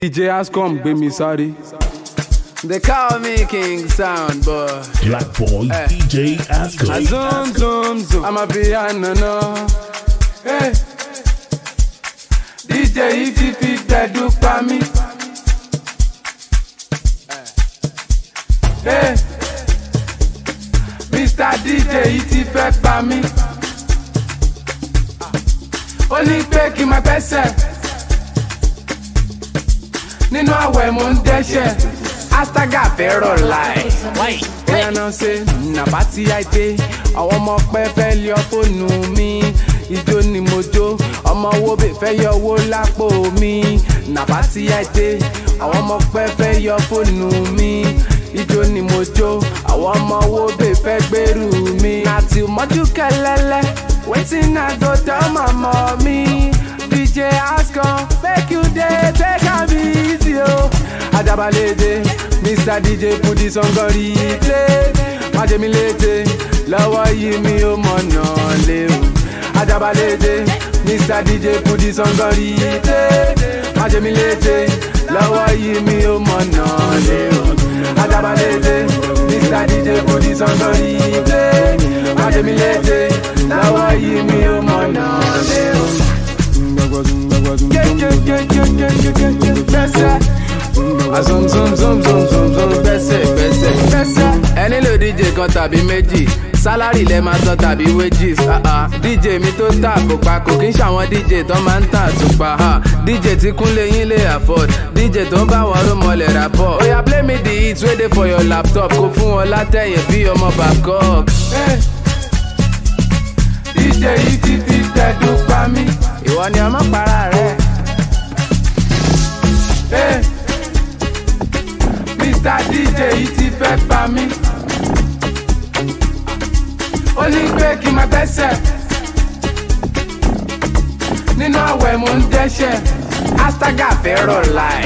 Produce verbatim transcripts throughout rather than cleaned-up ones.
D J Ascom gbé mi sáré. They call me King Sound Boy. Black Boy uh, D J Ascom. I zoom zoom zoom. I'm a piano no. Hey. D J if you fit that do for me. Hey. Mister D J if you fit for me. Only pay kí máa pẹ́sẹ̀. Nínú àwẹ̀ mo ń dẹ́ṣẹ̀. Astaga fẹ́rọ̀ láì. Bóyá náà ṣe nàbá tí a dé. Àwọn ọmọ pẹ́ fẹ́ lé fóònù mi. Ijó ni mo jó. Ọmọ owó bè fẹ́ yọ owó lápò mi. Nàbá tí a dé. Àwọn ọmọ pẹ́ fẹ́ yọ fóònù mi. Ijó ni mo jó. Àwọn ọmọ owó bè fẹ́ gbèrú mi. Nàti mọ́jú kẹlẹ́lẹ́. Wetin I go tell my mommy? D J Ascom, make you dey take am easy o. Ajabalete, Mister D J put this on go replay. Májèmí lété, lọ́wọ́ yìí mi ò mọ̀nà lé o. Ajabalete, Mister D J put this on go replay. Májèmí lété, lọ́wọ́ yìí mi ò mọ̀nà lé o. Ajabalete, Mister D J put this on go replay. Májèmí lété, lọ́wọ́ yìí mi ò mọ̀nà lé o. Zoom zoom zoom zoom zoom zoom pẹ́sẹ̀ pẹ́sẹ̀ pẹ́sẹ̀. Ẹni lò D J kan tàbí méjì, sálárì lẹ máa san tàbí wages. D J mi tó tà kò pa kò kí n ṣàwọn D J tó máa ń tà àtùpà. D J tí kúnlé yín lè afford, D J tó ń bá wọn ró mọ́lẹ̀ rapport. Oya play me the hits wey dey for your laptop, kó fún wọn látẹ̀yìn bí ọmọ Bangkok. D J yìí ti fi tẹ̀dú pa mí. Ìwọ ni ọmọ para rẹ̀. Hey. Mister D J yìí ti fẹ́ pa mí. Ó ní pé kí n máa gbẹ́sẹ̀. Nínú àwẹ̀ mo ń dẹ́ṣẹ̀. Astaga fẹ́rọ̀ láì.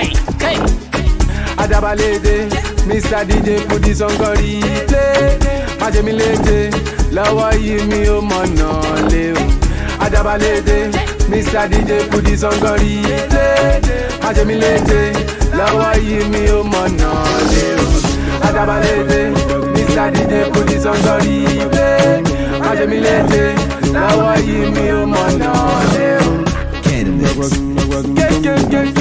Ajabalete, Mister D J put this on go replay. Májèmí lété, lọ́wọ́ yìí mi ò mọ̀nà lé o. Ajabalete, Mister D J put this on go replay. Májèmí lété, lọ́wọ́ yìí mi ò mọ̀nà lé o. Ajabalete, Mister D J put this on go replay. Májèmí lété, lọ́wọ́ yìí mi ò mọ̀nà lé o.